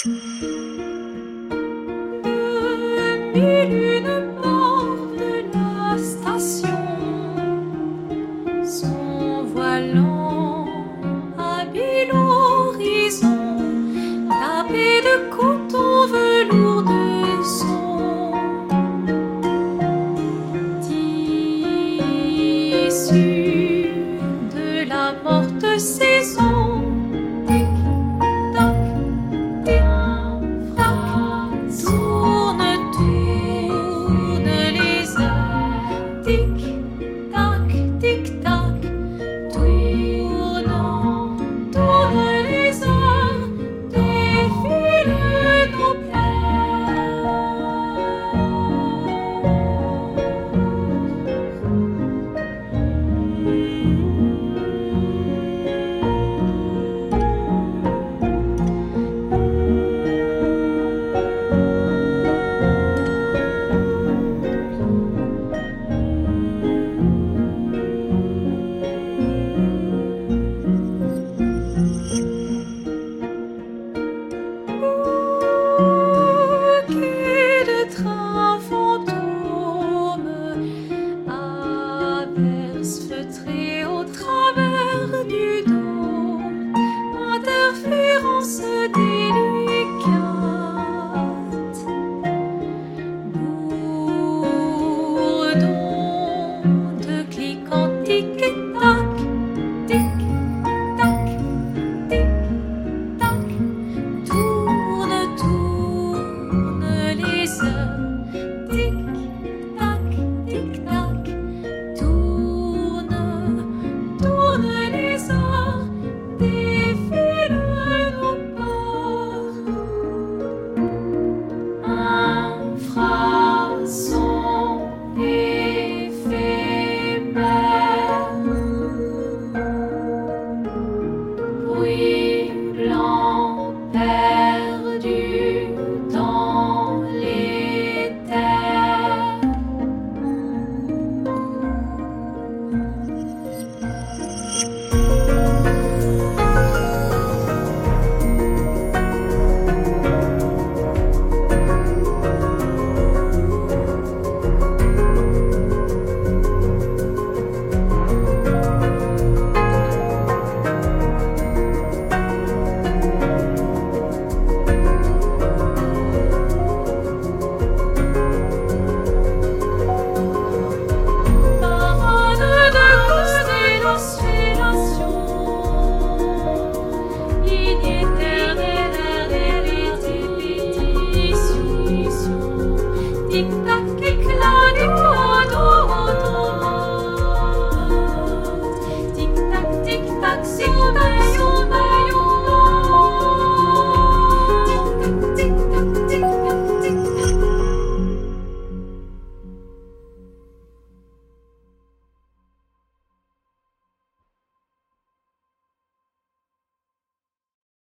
Mille une porte de la station, son volant habile l'horizon, tapé de coton velours de son tissu de la morte saison. Tic-tac, tic-tac, tournant, tournent les heures, défilent nos train fantôme, averse feutrée au travers du dôme, interférence des